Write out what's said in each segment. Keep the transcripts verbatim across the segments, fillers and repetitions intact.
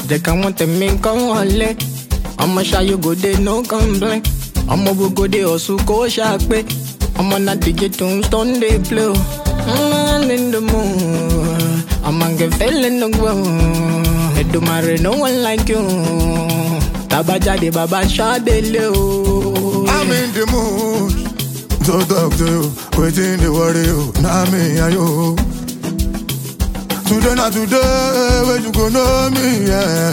Jẹ́ káwọn tẹ̀mí kan wọlé. Ọmọ ṣayó gòdè no complain. Ọmọ gbogbo ọ̀sùn kò ṣàpé. Ọmọ náà díje tó ń stone dey play o. I'm in the mood. I'm on get feeling the glow. It do matter, no one like you. Tabajade baba shade leo. I'm in the mood. So talk to you, waiting the worry you. Now me and you. Today not today, where you gonna know me, yeah.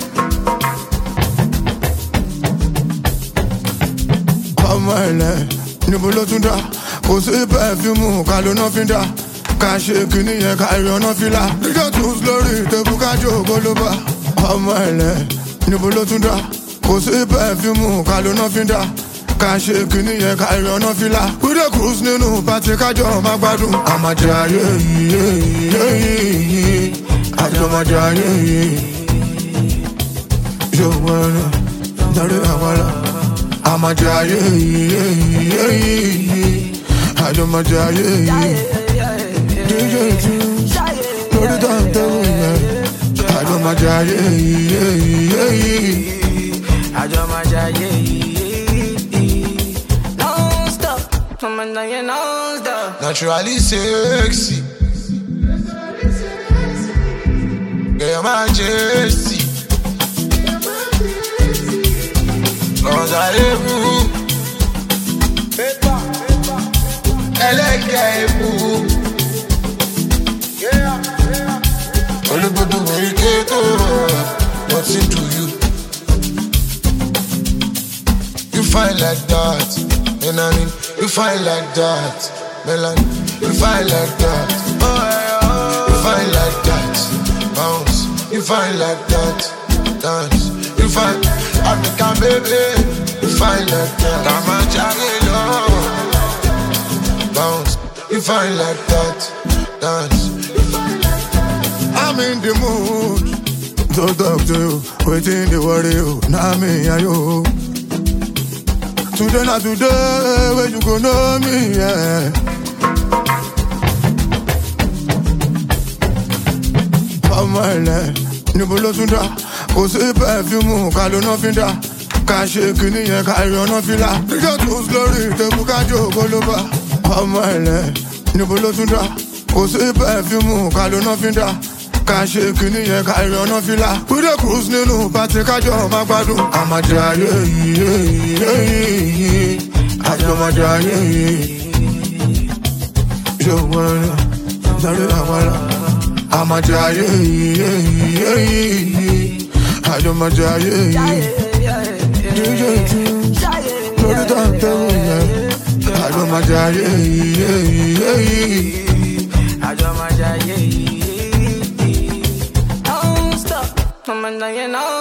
Oh my love, Nibulo Tunda. Kò sí pẹ̀fíùmù ká ló ná fi dá. Ká ṣe kìíní yẹn ká ìrànná fi là. Níjọ́ tún lórí ìtẹ̀kù ká jó ògbólóbá. Ọmọ ẹ̀lẹ́ níbo ló tún dá. Kò sí pẹ̀fíùmù ká ló ná fi dá. Ká ṣe kìíní yẹn ká ìrànná fi là. We dey cruise nínú pàtí kájọ máa gbádùn. Àmàjẹ ayé yìí. Àjọmọ̀jẹ ayé yìí. Yóò wọ́n náà dárí àwọn ará. Àmàjẹ ayé yìí. Àjọmọ̀jẹ ayé yìí. D J Tunes lórí tàǹtẹ̀wò yẹn. Àjọmọ̀jẹ ayé yìí. Àjọmọ̀jẹ ayé yìí. Non stop, ọmọ náà yẹn non stop. Naturally sexy. Girl, you're majesty. Cause I live you. Ẹlẹ́gẹ̀ẹ́ ìbú. Olúgbòdò wẹ̀ríkẹ́ tó rọ̀. Nothing to you. You fine like that. You know what I mean? You fine like that. Melon, you fine like that. You fine like that. Bounce. You fine like that. Dance. You fine. African baby. You fine like that. Come on, Charlie, love. Bounce, you fine like that. Dance, you fine like that. I'm in the mood. So talk to you, waiting the worry you. Now me and you. Today not today, where you gonna know me, yeah. Oh my love, Nibulo Tunda. Kò sí pẹ̀fíùmù ká ló ná fi dá. Ká ṣe kìíní yẹn ká ìrànná fi là. Níjọ́ tún lórí ìtẹ̀kù ká jó ògbólóbá. Ọmọ ẹ̀lẹ́ níbo ló tún dá. Kò sí pẹ̀fíùmù ká ló ná fi dá. Ká ṣe kìíní yẹn ká ìrànná fi là. We dey cruise nínú pàtí kájọ máa gbádùn. Àmàjẹ ayé yìí. Àjọmọ̀jẹ ayé yìí. Yóò wọ́n náà dárí àwọn ará. Àmàjẹ ayé yìí. Àjọmọ̀jẹ ayé yìí. D J Tunes lórí tàǹtẹ̀wò yẹn. Àjọmọ̀jẹ ayé yìí. Àjọmọ̀jẹ ayé yìí. Non stop, ọmọ náà yẹn non